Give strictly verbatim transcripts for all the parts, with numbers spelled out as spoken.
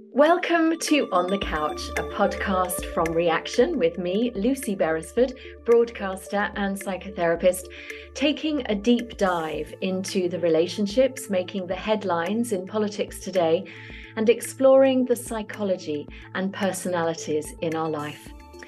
Welcome to On the Couch, a podcast from Reaction with me, Lucy Beresford, broadcaster and psychotherapist, taking a deep dive into the relationships making the headlines in politics today and exploring the psychology and personalities in our life.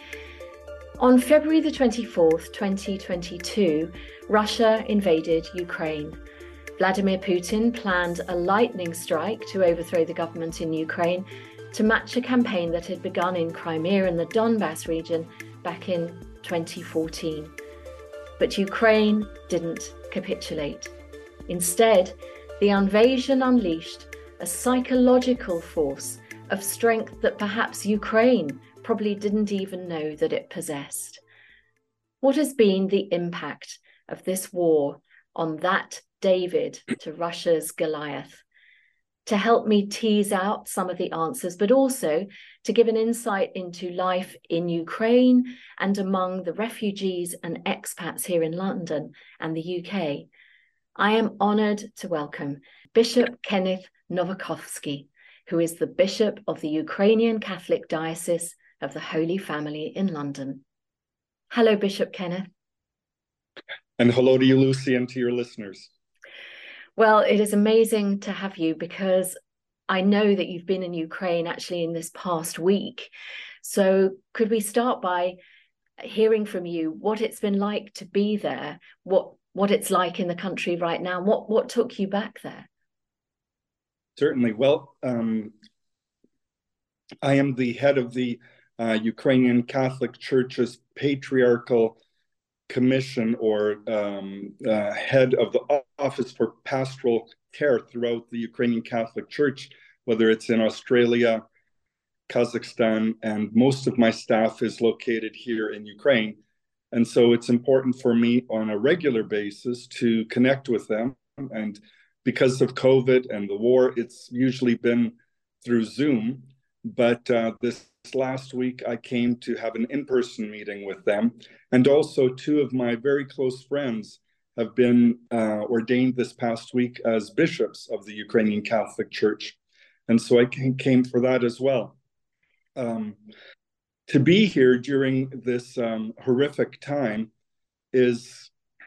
On February the twenty-fourth, twenty twenty-two, Russia invaded Ukraine. Vladimir Putin planned a lightning strike to overthrow the government in Ukraine to match a campaign that had begun in Crimea and the Donbas region back in twenty fourteen. But Ukraine didn't capitulate. Instead, the invasion unleashed a psychological force of strength that perhaps Ukraine probably didn't even know that it possessed. What has been the impact of this war on that David to Russia's Goliath? To help me tease out some of the answers, but also to give an insight into life in Ukraine and among the refugees and expats here in London and the U K, I am honoured to welcome Bishop Kenneth Novakovsky, who is the Bishop of the Ukrainian Catholic Diocese of the Holy Family in London. Hello, Bishop Kenneth. And hello to you, Lucy, and to your listeners. Well, it is amazing to have you because I know that you've been in Ukraine actually in this past week. So could we start by hearing from you what it's been like to be there, what what it's like in the country right now, what, what took you back there? Certainly. Well, um, I am the head of the uh, Ukrainian Catholic Church's Patriarchal Commission, or um, uh, head of the Office for Pastoral Care throughout the Ukrainian Catholic Church, whether it's in Australia, Kazakhstan, and most of my staff is located here in Ukraine. And so it's important for me on a regular basis to connect with them. And because of COVID and the war, it's usually been through Zoom. But uh, this last week, I came to have an in-person meeting with them. And also two of my very close friends have been uh, ordained this past week as bishops of the Ukrainian Catholic Church. And so I came for that as well. Um, to be here during this um, horrific time is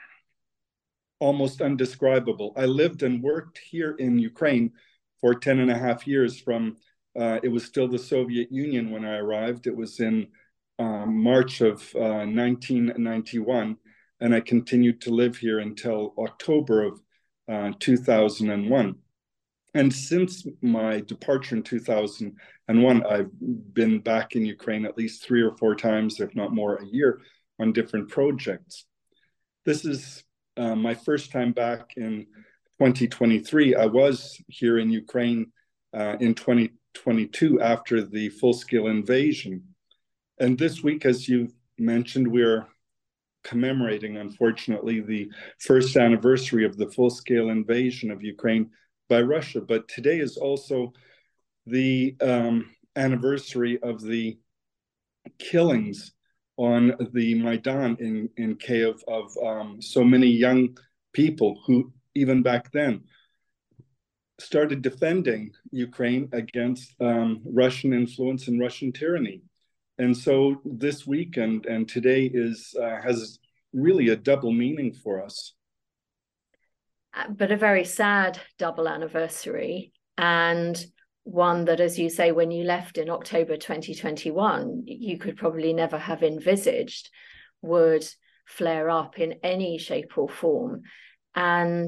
almost undescribable. I lived and worked here in Ukraine for ten and a half years from Uh, it was still the Soviet Union when I arrived. It was in um, March of uh, nineteen ninety-one, and I continued to live here until October of uh, two thousand one. And since my departure in two thousand one, I've been back in Ukraine at least three or four times, if not more, a year on different projects. This is uh, my first time back in twenty twenty-three. I was here in Ukraine uh, in twenty twenty-two after the full-scale invasion. And this week, as you mentioned, we're commemorating, unfortunately, the first anniversary of the full-scale invasion of Ukraine by Russia. But today is also the um, anniversary of the killings on the Maidan in, in Kyiv of um, so many young people who, even back then, started defending Ukraine against um, Russian influence and Russian tyranny. And so this week and, and today is uh, has really a double meaning for us. But a very sad double anniversary, and one that, as you say, when you left in October twenty twenty-one, you could probably never have envisaged would flare up in any shape or form. And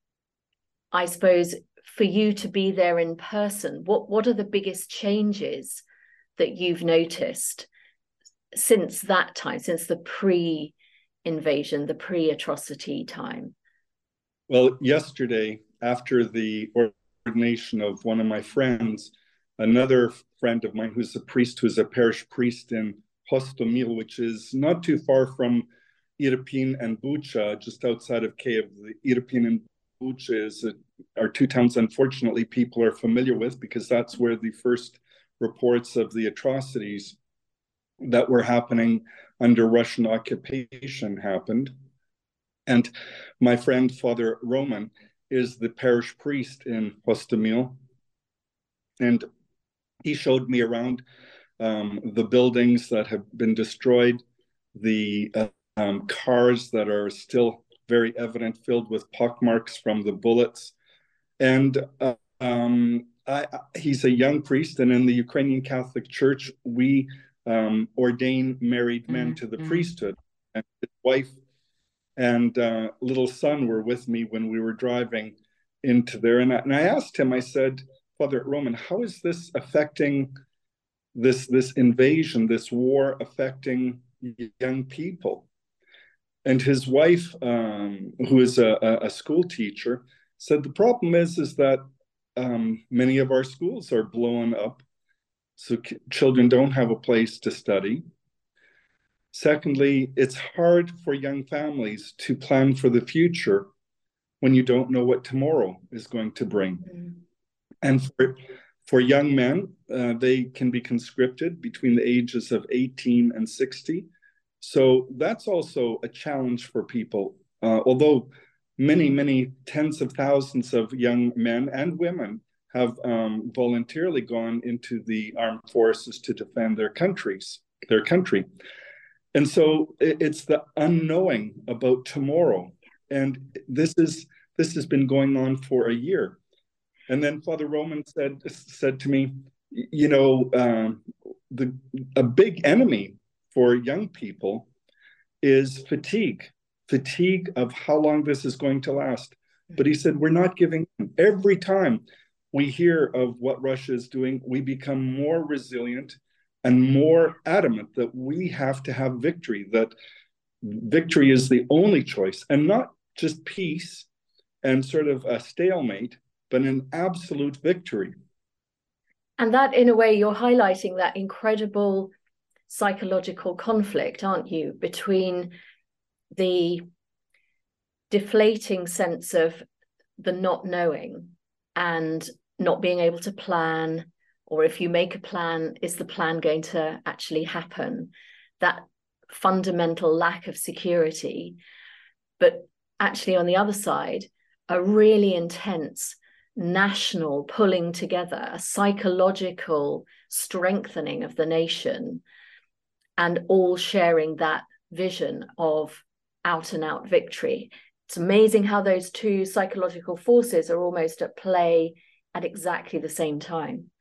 I suppose for you to be there in person, what, what are the biggest changes that you've noticed since that time, since the pre-invasion, the pre-atrocity time? Well, yesterday, after the ordination of one of my friends, another friend of mine who's a priest, who's a parish priest in Hostomel, which is not too far from Irpin and Bucha, just outside of Kyiv. The Irpin and Bucha is a, are two towns, unfortunately, people are familiar with because that's where the first reports of the atrocities that were happening under Russian occupation happened. And my friend, Father Roman, is the parish priest in Hostomel. And he showed me around um, the buildings that have been destroyed, the uh, um, cars that are still very evident, filled with pockmarks from the bullets. And uh, um, I, he's a young priest, and in the Ukrainian Catholic Church, we um, ordain married men to the mm-hmm. priesthood. And his wife and uh, little son were with me when we were driving into there. And I, and I asked him, I said, Father Roman, how is this affecting this, this invasion, this war affecting young people? And his wife, um, who is a, a school teacher, said the problem is, is that um, many of our schools are blown up, so children don't have a place to study. Secondly, it's hard for young families to plan for the future when you don't know what tomorrow is going to bring. Mm-hmm. And for, for young men, uh, they can be conscripted between the ages of eighteen and sixty. So that's also a challenge for people, uh, although many, many tens of thousands of young men and women have um, voluntarily gone into the armed forces to defend their countries, their country. And so it's the unknowing about tomorrow. And this is this has been going on for a year. And then Father Roman said said to me, you know, um, the a big enemy for young people is fatigue, fatigue of how long this is going to last. But he said, we're not giving in. Every time we hear of what Russia is doing, we become more resilient and more adamant that we have to have victory, that victory is the only choice, and not just peace and sort of a stalemate, but an absolute victory. And that, in a way, you're highlighting that incredible psychological conflict, aren't you, between the deflating sense of the not knowing and not being able to plan, or if you make a plan, is the plan going to actually happen? That fundamental lack of security. But actually, on the other side, a really intense national pulling together, a psychological strengthening of the nation, and all sharing that vision of out and out victory. It's amazing how those two psychological forces are almost at play at exactly the same time.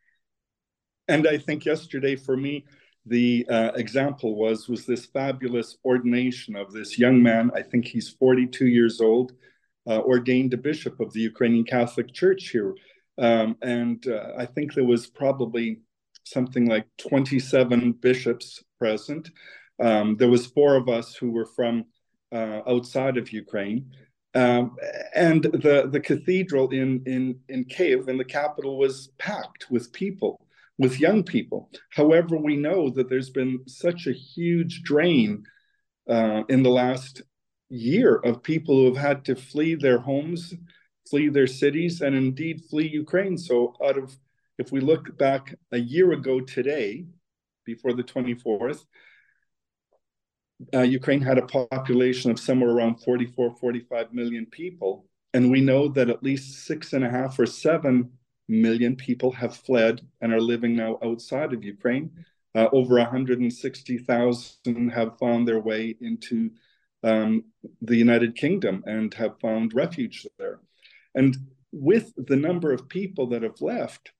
And I think yesterday for me, the uh, example was, was this fabulous ordination of this young man. I think he's forty-two years old, uh, ordained a bishop of the Ukrainian Catholic Church here. Um, and uh, I think there was probably something like twenty-seven bishops present. Um, there was four of us who were from uh, outside of Ukraine. Um, and the, the cathedral in, in, in Kyiv, in the capital, was packed with people, with young people. However, we know that there's been such a huge drain uh, in the last year of people who have had to flee their homes, flee their cities, and indeed flee Ukraine. So out of, if we look back a year ago today, before the twenty-fourth, uh, Ukraine had a population of somewhere around forty-four, forty-five million people. And we know that at least six and a half or seven million people have fled and are living now outside of Ukraine. Uh, over one hundred sixty thousand have found their way into um, the United Kingdom and have found refuge there. And with the number of people that have left,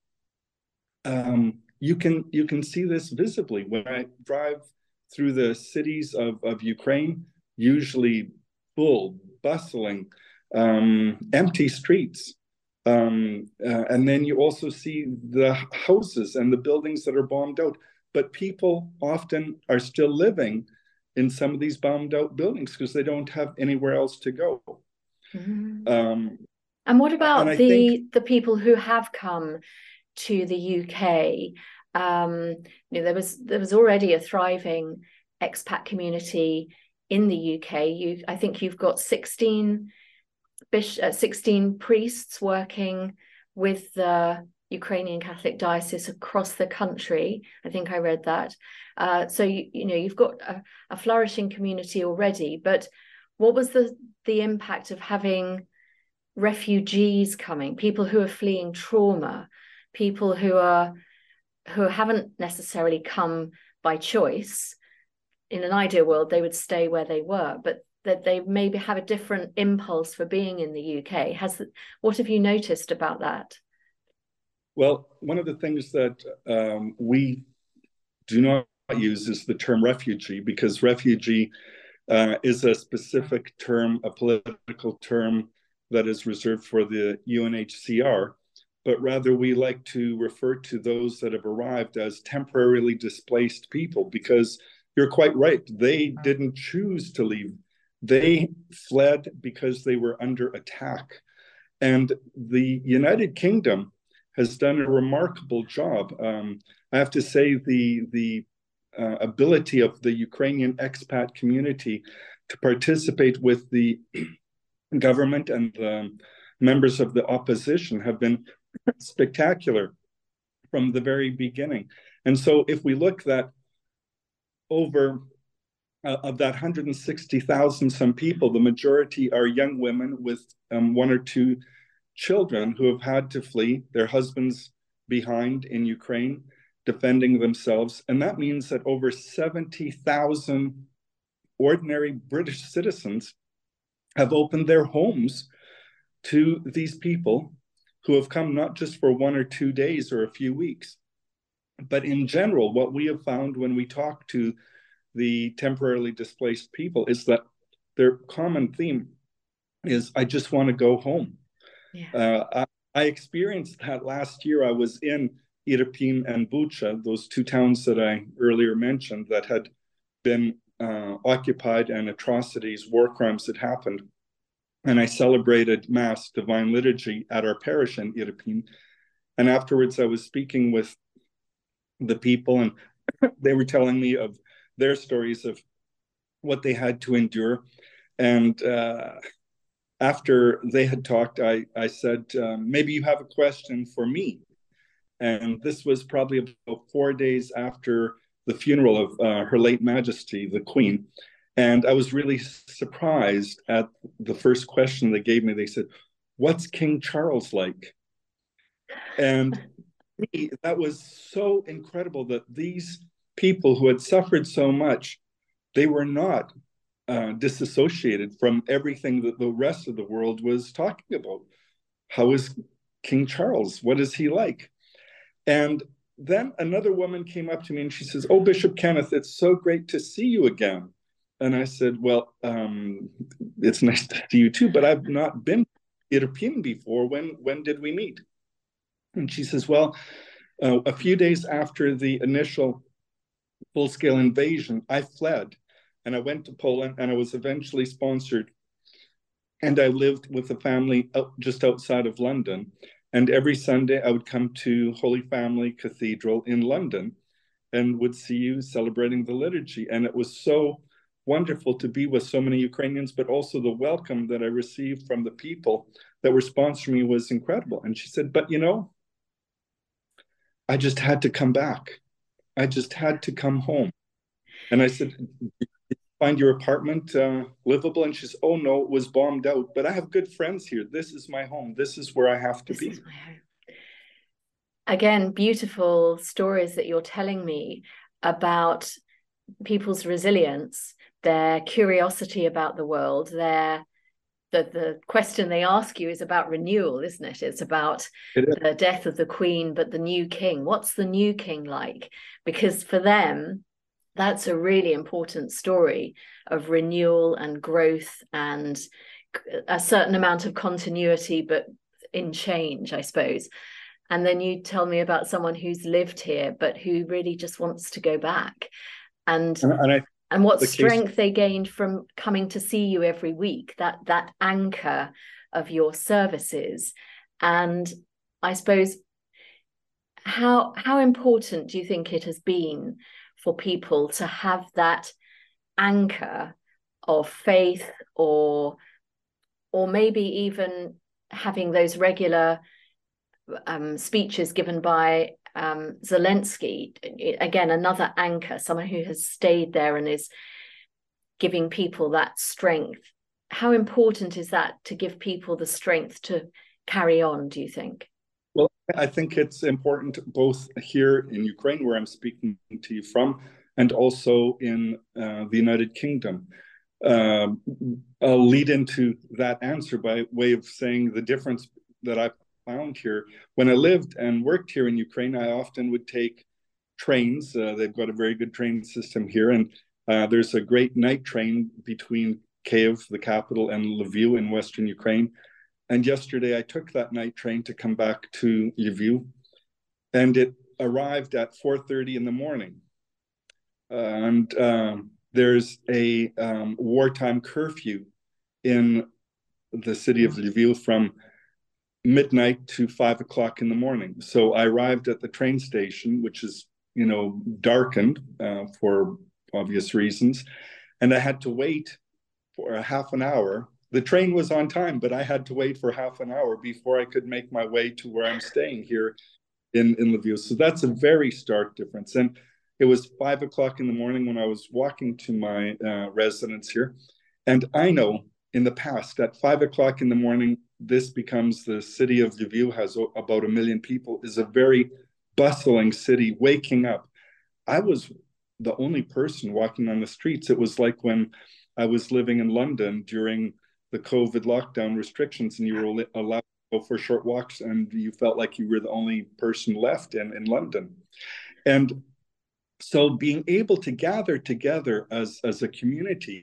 um, you can you can see this visibly. When I drive through the cities of, of Ukraine, usually full, bustling, um, empty streets. Um, uh, and then you also see the houses and the buildings that are bombed out. But people often are still living in some of these bombed out buildings because they don't have anywhere else to go. Mm-hmm. Um, and what about and the think, the people who have come to the U K? Um, you know, there was there was already a thriving expat community in the U K. You, I think you've got sixteen, uh, sixteen priests working with the Ukrainian Catholic Diocese across the country. I think I read that. Uh, so you, you know you've got a, a flourishing community already. But what was the the impact of having refugees coming, people who are fleeing trauma, people who are who haven't necessarily come by choice. In an ideal world, they would stay where they were, but that they maybe have a different impulse for being in the U K. Has what have you noticed about that? Well, one of the things that um, we do not use is the term refugee, because refugee uh, is a specific term, a political term that is reserved for the U N H C R. But rather, we like to refer to those that have arrived as temporarily displaced people, because you're quite right. They didn't choose to leave. They fled because they were under attack. And the United Kingdom has done a remarkable job. Um, I have to say the, the uh, ability of the Ukrainian expat community to participate with the government and the members of the opposition have been spectacular from the very beginning. And so if we look that over uh, of that one hundred sixty thousand some people, the majority are young women with um, one or two children who have had to flee, their husbands behind in Ukraine, defending themselves. And that means that over seventy thousand ordinary British citizens have opened their homes to these people who have come not just for one or two days or a few weeks, but in general, what we have found when we talk to the temporarily displaced people is that their common theme is, I just want to go home. Yeah. Uh, I, I experienced that last year. I was in Irpin and Bucha, those two towns that I earlier mentioned that had been uh, occupied and atrocities, war crimes had happened. And I celebrated Mass, Divine Liturgy at our parish in Irpin. And afterwards, I was speaking with the people, and they were telling me of their stories of what they had to endure. And uh, after they had talked, I, I said, um, maybe you have a question for me. And this was probably about four days after the funeral of uh, Her late Majesty, the Queen. And I was really surprised at the first question they gave me. They said, what's King Charles like? And that was so incredible that these people who had suffered so much, they were not uh, disassociated from everything that the rest of the world was talking about. How is King Charles? What is he like? And then another woman came up to me and she says, oh, Bishop Kenneth, it's so great to see you again. And I said, well, um, it's nice to see you too, but I've not been Irpin before. When, when did we meet? And she says, well, uh, a few days after the initial full-scale invasion, I fled and I went to Poland, and I was eventually sponsored. And I lived with a family out, just outside of London. And every Sunday I would come to Holy Family Cathedral in London and would see you celebrating the liturgy. And it was so wonderful to be with so many Ukrainians, but also the welcome that I received from the people that were sponsoring me was incredible. And she said, but you know, I just had to come back. I just had to come home. And I said, did you find your apartment uh, livable? And she said, oh no, it was bombed out, but I have good friends here. This is my home. This is where I have to this be. Is my home. Again, beautiful stories that you're telling me about people's resilience, their curiosity about the world, their the, the question they ask you is about renewal, isn't it? It's about it is. The death of the Queen, but the new king. What's the new king like? Because for them, that's a really important story of renewal and growth and a certain amount of continuity, but in change, I suppose. And then you tell me about someone who's lived here, but who really just wants to go back. And, and, and, I, and what the strength case... they gained from coming to see you every week, that, that anchor of your services. And I suppose, how, how important do you think it has been for people to have that anchor of faith, or, or maybe even having those regular um, speeches given by um, Zelensky, again, another anchor, someone who has stayed there and is giving people that strength. How important is that to give people the strength to carry on, do you think? Well, I think it's important both here in Ukraine, where I'm speaking to you from, and also in uh, the United Kingdom. Um, I'll lead into that answer by way of saying the difference that I found here. When I lived and worked here in Ukraine, I often would take trains. Uh, they've got a very good train system here, and uh, there's a great night train between Kiev, the capital, and Lviv in Western Ukraine. And yesterday I took that night train to come back to Lviv, and it arrived at four thirty in the morning. Uh, and um, there's a um, wartime curfew in the city of Lviv from midnight to five o'clock in the morning. So I arrived at the train station, which is, you know, darkened uh, for obvious reasons, and I had to wait for a half an hour. The train was on time, but I had to wait for half an hour before I could make my way to where I'm staying here in, in Lviv. So that's a very stark difference. And it was five o'clock in the morning when I was walking to my uh, residence here. And I know in the past at five o'clock in the morning, this becomes the city of Lviv, has about a million people, is a very bustling city, waking up. I was the only person walking on the streets. It was like when I was living in London during the COVID lockdown restrictions, and you were allowed to go for short walks, and you felt like you were the only person left in, in London. And so being able to gather together as, as a community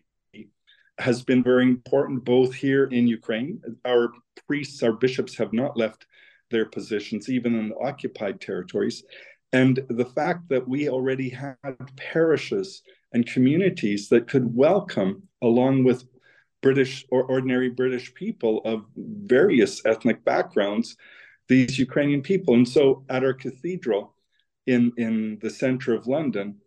has been very important, both here in Ukraine. Our priests, our bishops have not left their positions, even in the occupied territories. And the fact that we already had parishes and communities that could welcome, along with British or ordinary British people of various ethnic backgrounds, these Ukrainian people. And so at our cathedral in, in the center of London,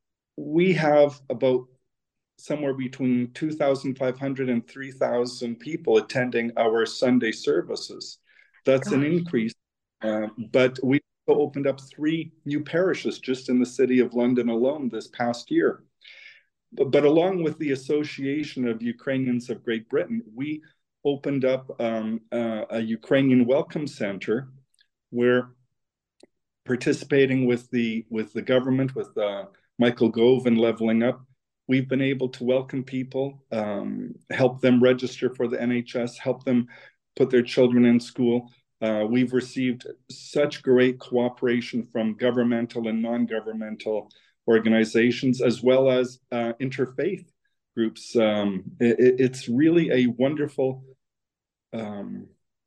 we have about somewhere between two thousand five hundred and three thousand people attending our Sunday services. That's an increase, uh, but we opened up three new parishes just in the city of London alone this past year. But, but along with the Association of Ukrainians of Great Britain, we opened up um, uh, a Ukrainian Welcome Center where, participating with the with the government, with uh, Michael Gove and Leveling Up, we've been able to welcome people, um, help them register for the N H S, help them put their children in school. Uh, we've received such great cooperation from governmental and non-governmental organizations, as well as uh, interfaith groups. Um, it, it's really a wonderful, um,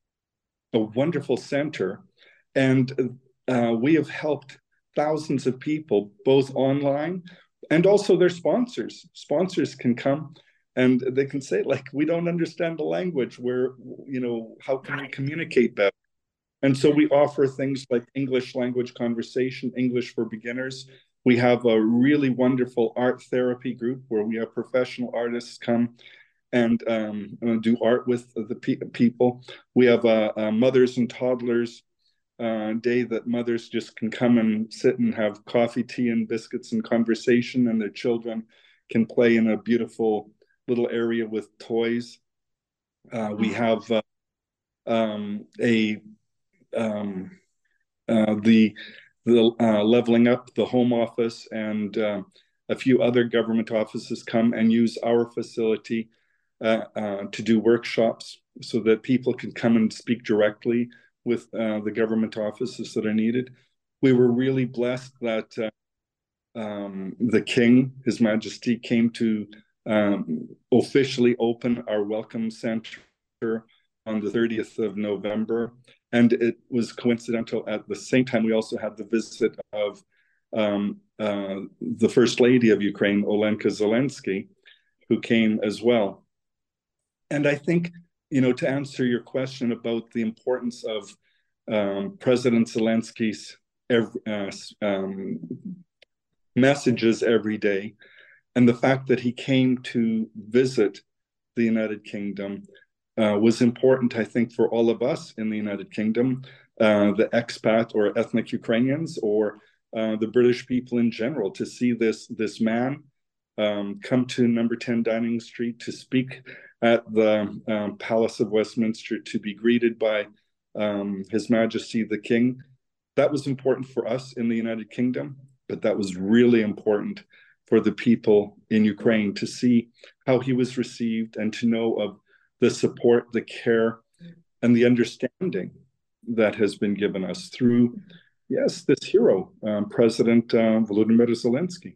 a wonderful center, and uh, we have helped thousands of people, both online and also their sponsors. Sponsors can come and they can say, like, we don't understand the language. Where, you know, how can we communicate better? And so we offer things like English language conversation, English for beginners. We have a really wonderful art therapy group where we have professional artists come and um, do art with the pe people. We have a, a mothers and toddlers uh, day that mothers just can come and sit and have coffee, tea, and biscuits and conversation, and their children can play in a beautiful little area with toys. Uh, we have uh, um, a um, uh, the the uh, Leveling Up, the Home Office, and uh, a few other government offices come and use our facility uh, uh, to do workshops so that people can come and speak directly with uh, the government offices that are needed. We were really blessed that uh, um, the King, His Majesty, came to um, officially open our Welcome Center on the thirtieth of November. And it was coincidental. At the same time, we also had the visit of um, uh, the First Lady of Ukraine, Olenka Zelensky, who came as well. And I think, you know, to answer your question about the importance of um, President Zelensky's every, uh, um, messages every day, and the fact that he came to visit the United Kingdom uh, was important, I think, for all of us in the United Kingdom, uh, the expat or ethnic Ukrainians, or uh, the British people in general, to see this, this man um, come to number ten Downing Street to speak at the um, Palace of Westminster, to be greeted by um, His Majesty the King. That was important for us in the United Kingdom, but that was really important for the people in Ukraine to see how he was received and to know of the support, the care, and the understanding that has been given us through, yes, this hero, um, President uh, Volodymyr Zelensky.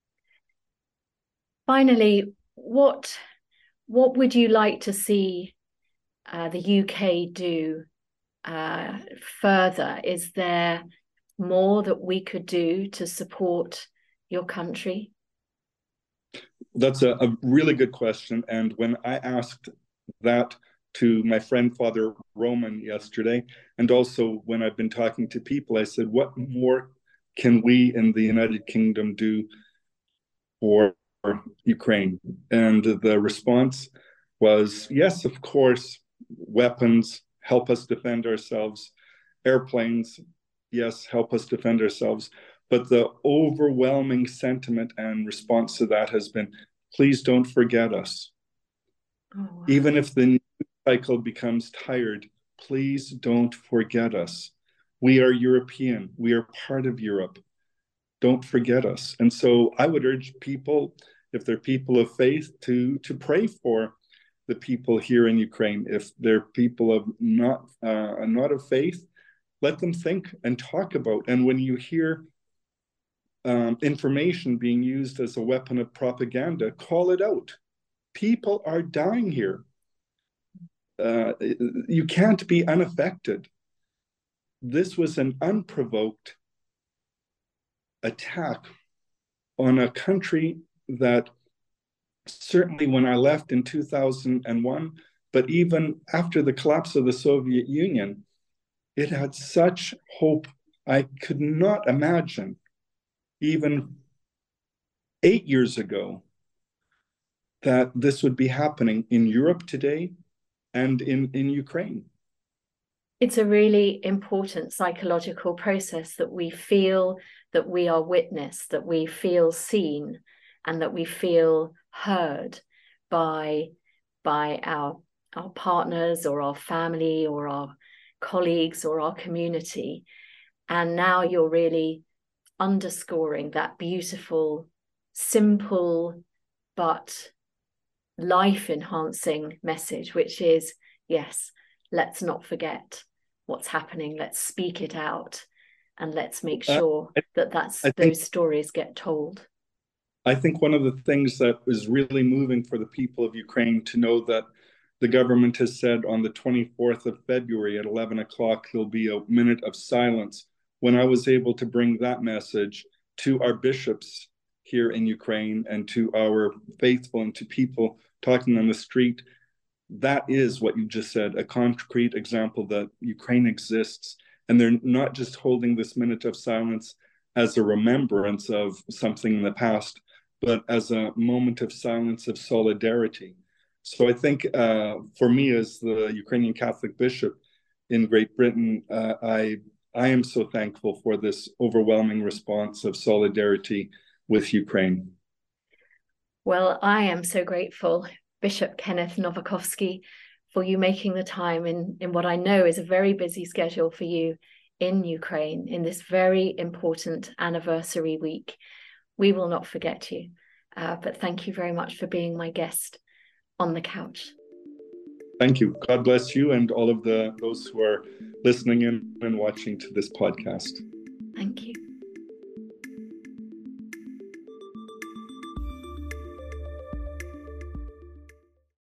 Finally, what what would you like to see uh, the U K do uh, further? Is there more that we could do to support your country? That's a, a really good question. And when I asked that to my friend Father Roman yesterday, and also when I've been talking to people, I said, what more can we in the United Kingdom do for Ukraine? And the response was, yes, of course, weapons help us defend ourselves, airplanes, yes, help us defend ourselves. But the overwhelming sentiment and response to that has been, please don't forget us. Oh, wow. Even if the news cycle becomes tired, please don't forget us. We are European. We are part of Europe. Don't forget us. And so I would urge people, if they're people of faith, to, to pray for the people here in Ukraine. If they're people of not, uh, not of faith, let them think and talk about. And when you hear um, information being used as a weapon of propaganda, call it out. People are dying here. Uh, you can't be unaffected. This was an unprovoked attack on a country that certainly when I left in two thousand one, but even after the collapse of the Soviet Union, it had such hope. I could not imagine even eight years ago that this would be happening in Europe today and in, in Ukraine. It's a really important psychological process that we feel that we are witnessed, that we feel seen, and that we feel heard by, by our, our partners or our family or our colleagues or our community. And now you're really underscoring that beautiful, simple, but life-enhancing message, which is, yes, let's not forget what's happening. Let's speak it out, and let's make sure uh, that that's I those think, stories get told. I think one of the things that is really moving for the people of Ukraine to know that the government has said on the twenty-fourth of February at eleven o'clock, there'll be a minute of silence. When I was able to bring that message to our bishops here in Ukraine and to our faithful and to people talking on the street, that is what you just said, a concrete example that Ukraine exists. And they're not just holding this minute of silence as a remembrance of something in the past, but as a moment of silence of solidarity. So I think uh, for me as the Ukrainian Catholic bishop in Great Britain, uh, I, I am so thankful for this overwhelming response of solidarity with Ukraine. Well, I am so grateful, Bishop Kenneth Nowakovsky, for you making the time in, in what I know is a very busy schedule for you in Ukraine in this very important anniversary week. We will not forget you, uh, but thank you very much for being my guest on the couch. Thank you. God bless you and all of the those who are listening in and watching to this podcast. Thank you.